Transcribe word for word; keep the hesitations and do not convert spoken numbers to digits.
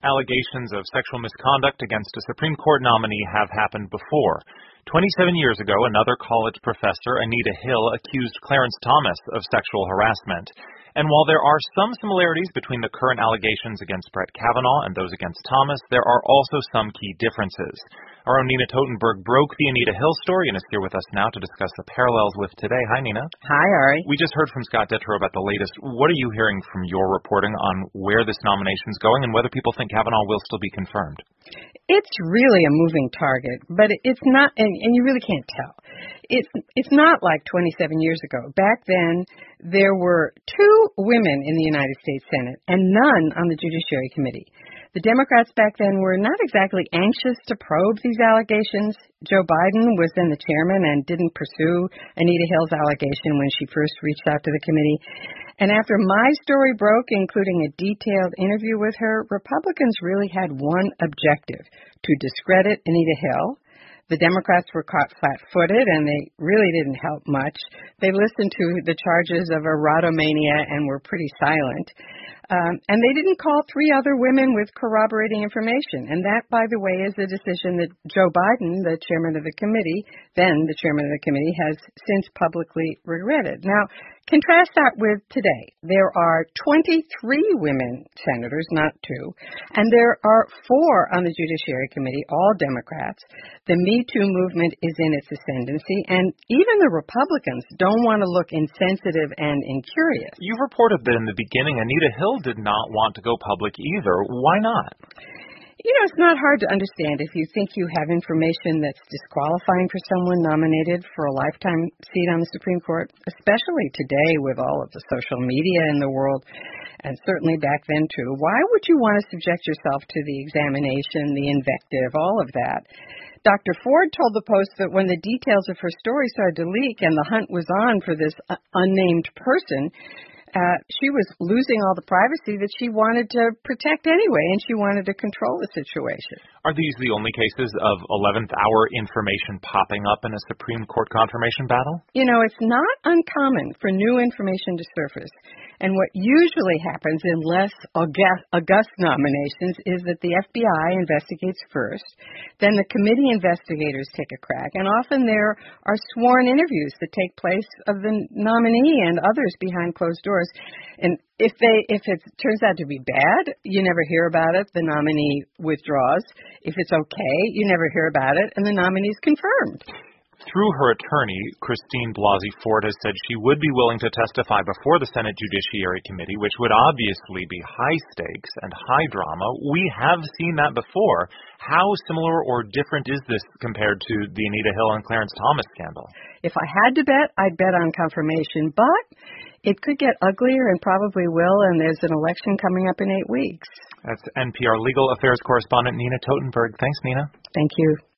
Allegations of sexual misconduct against a Supreme Court nominee have happened before. twenty-seven years ago, another college professor, Anita Hill, accused Clarence Thomas of sexual harassment. And while there are some similarities between the current allegations against Brett Kavanaugh and those against Thomas, there are also some key differences. Our own Nina Totenberg broke the Anita Hill story and is here with us now to discuss the parallels with today. Hi, Nina. Hi, Ari. We just heard from Scott Detrow about the latest. What are you hearing from your reporting on where this nomination is going and whether people think Kavanaugh will still be confirmed? It's really a moving target, but it's not, and, and you really can't tell. It's it's not like twenty-seven years ago. Back then, there were two women in the United States Senate and none on the Judiciary Committee. The Democrats back then were not exactly anxious to probe these allegations. Joe Biden was then the chairman and didn't pursue Anita Hill's allegation when she first reached out to the committee. And after my story broke, including a detailed interview with her, Republicans really had one objective: to discredit Anita Hill. The Democrats were caught flat-footed, and they really didn't help much. They listened to the charges of erotomania and were pretty silent. Um, and they didn't call three other women with corroborating information. And that, by the way, is a decision that Joe Biden, the chairman of the committee, then the chairman of the committee, has since publicly regretted. Now, contrast that with today. There are twenty-three women senators, not two, and there are four on the Judiciary Committee, all Democrats. The Me Too movement is in its ascendancy, and even the Republicans don't want to look insensitive and incurious. You reported that in the beginning, Anita Hill did not want to go public either. Why not? You know, it's not hard to understand if you think you have information that's disqualifying for someone nominated for a lifetime seat on the Supreme Court, especially today with all of the social media in the world, and certainly back then too. Why would you want to subject yourself to the examination, the invective, all of that? Doctor Ford told the Post that when the details of her story started to leak and the hunt was on for this uh, unnamed person, Uh, she was losing all the privacy that she wanted to protect anyway, and she wanted to control the situation. Are these the only cases of eleventh hour information popping up in a Supreme Court confirmation battle? You know, it's not uncommon for new information to surface. And what usually happens in less august, august nominations is that the F B I investigates first, then the committee investigators take a crack, and often there are sworn interviews that take place of the nominee and others behind closed doors. And if they if it turns out to be bad, you never hear about it. The nominee withdraws. If it's okay, you never hear about it, and the nominee is confirmed. Through her attorney, Christine Blasey Ford has said she would be willing to testify before the Senate Judiciary Committee, which would obviously be high stakes and high drama. We have seen that before. How similar or different is this compared to the Anita Hill and Clarence Thomas scandal? If I had to bet, I'd bet on confirmation, but it could get uglier and probably will, and there's an election coming up in eight weeks. That's N P R legal affairs correspondent Nina Totenberg. Thanks, Nina. Thank you.